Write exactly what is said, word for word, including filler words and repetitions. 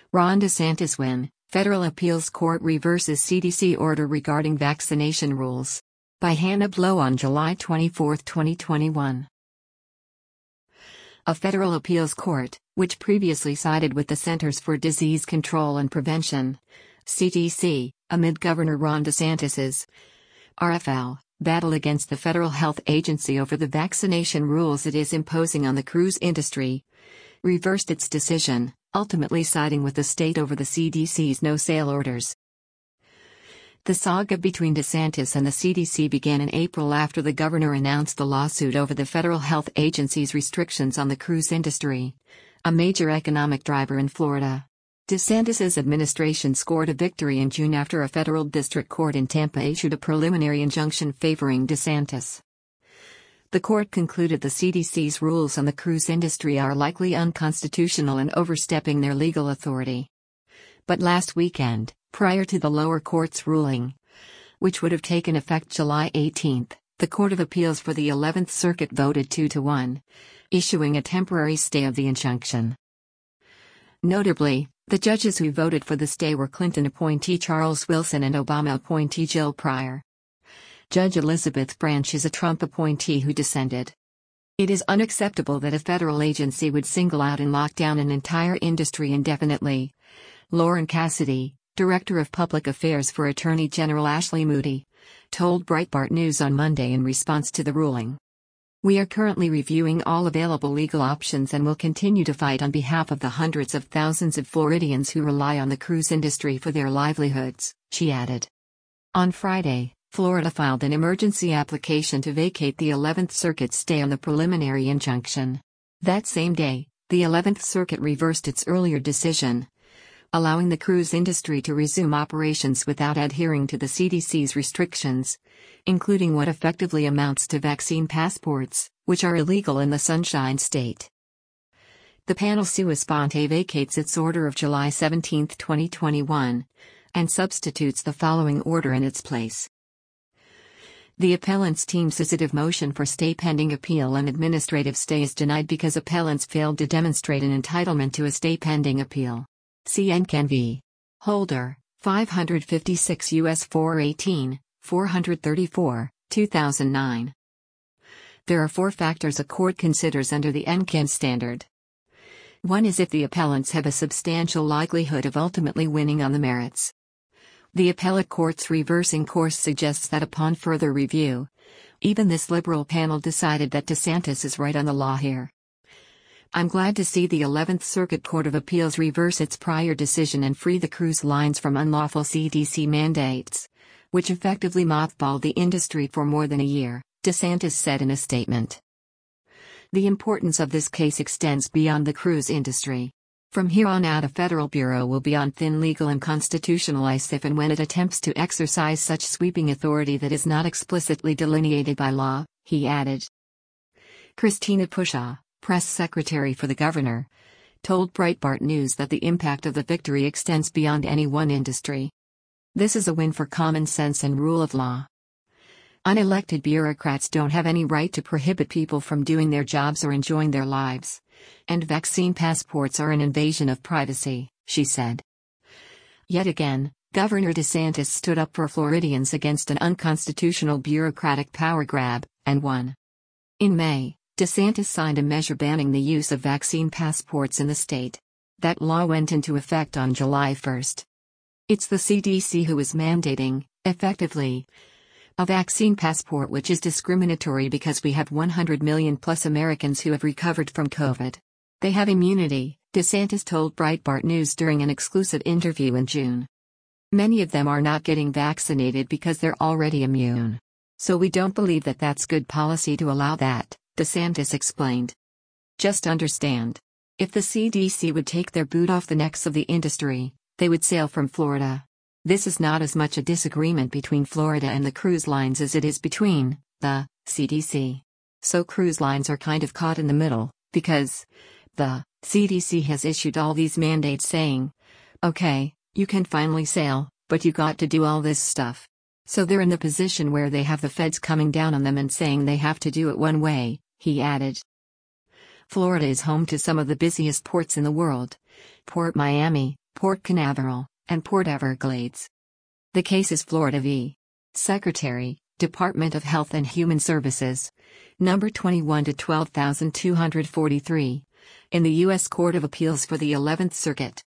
Ron DeSantis win, Federal Appeals Court reverses C D C order regarding vaccination rules. By Hannah Blow on July twenty-fourth, twenty twenty-one. A federal appeals court, which previously sided with the Centers for Disease Control and Prevention, C D C, amid Governor Ron DeSantis's R F L battle against the federal health agency over the vaccination rules it is imposing on the cruise industry, reversed its decision, ultimately siding with the state over the C D C's no-sale orders. The saga between DeSantis and the C D C began in April after the governor announced the lawsuit over the federal health agency's restrictions on the cruise industry, a major economic driver in Florida. DeSantis's administration scored a victory in June after a federal district court in Tampa issued a preliminary injunction favoring DeSantis. The court concluded the C D C's rules on the cruise industry are likely unconstitutional and overstepping their legal authority. But last weekend, prior to the lower court's ruling, which would have taken effect July eighteenth, the Court of Appeals for the eleventh Circuit voted two to one, issuing a temporary stay of the injunction. Notably, the judges who voted for the stay were Clinton appointee Charles Wilson and Obama appointee Jill Pryor. Judge Elizabeth Branch is a Trump appointee who dissented. It is unacceptable that a federal agency would single out and lock down an entire industry indefinitely, Lauren Cassidy, Director of Public Affairs for Attorney General Ashley Moody, told Breitbart News on Monday in response to the ruling. We are currently reviewing all available legal options and will continue to fight on behalf of the hundreds of thousands of Floridians who rely on the cruise industry for their livelihoods, she added. On Friday, Florida filed an emergency application to vacate the eleventh Circuit's stay on the preliminary injunction. That same day, the eleventh Circuit reversed its earlier decision, allowing the cruise industry to resume operations without adhering to the C D C's restrictions, including what effectively amounts to vaccine passports, which are illegal in the Sunshine State. The panel sua sponte vacates its order of July seventeenth, twenty twenty-one, and substitutes the following order in its place. The appellant's team's sensitive motion for stay pending appeal and administrative stay is denied because appellants failed to demonstrate an entitlement to a stay pending appeal. C N C N v. Holder, five fifty-six U S four eighteen, four thirty-four, two thousand nine. There are four factors a court considers under the N C N standard. One is if the appellants have a substantial likelihood of ultimately winning on the merits. The appellate court's reversing course suggests that upon further review, even this liberal panel decided that DeSantis is right on the law here. I'm glad to see the eleventh Circuit Court of Appeals reverse its prior decision and free the cruise lines from unlawful C D C mandates, which effectively mothballed the industry for more than a year, DeSantis said in a statement. The importance of this case extends beyond the cruise industry. From here on out, a federal bureau will be on thin legal and constitutional ice if and when it attempts to exercise such sweeping authority that is not explicitly delineated by law, he added. Christina Pushaw, press secretary for the governor, told Breitbart News that the impact of the victory extends beyond any one industry. This is a win for common sense and rule of law. Unelected bureaucrats don't have any right to prohibit people from doing their jobs or enjoying their lives, and vaccine passports are an invasion of privacy, she said. Yet again, Governor DeSantis stood up for Floridians against an unconstitutional bureaucratic power grab, and won. In May, DeSantis signed a measure banning the use of vaccine passports in the state. That law went into effect on July first. It's the C D C who is mandating, effectively, a vaccine passport which is discriminatory because we have one hundred million plus Americans who have recovered from COVID. They have immunity, DeSantis told Breitbart News during an exclusive interview in June. Many of them are not getting vaccinated because they're already immune. So we don't believe that that's good policy to allow that, DeSantis explained. Just understand. If the C D C would take their boot off the necks of the industry, they would sail from Florida. This is not as much a disagreement between Florida and the cruise lines as it is between the C D C. So cruise lines are kind of caught in the middle, because the C D C has issued all these mandates saying, okay, you can finally sail, but you got to do all this stuff. So they're in the position where they have the feds coming down on them and saying they have to do it one way, he added. Florida is home to some of the busiest ports in the world. Port Miami, Port Canaveral, and Port Everglades. The case is Florida v. Secretary, Department of Health and Human Services. Number twenty-one to twelve thousand two hundred forty-three. In the U S Court of Appeals for the eleventh Circuit.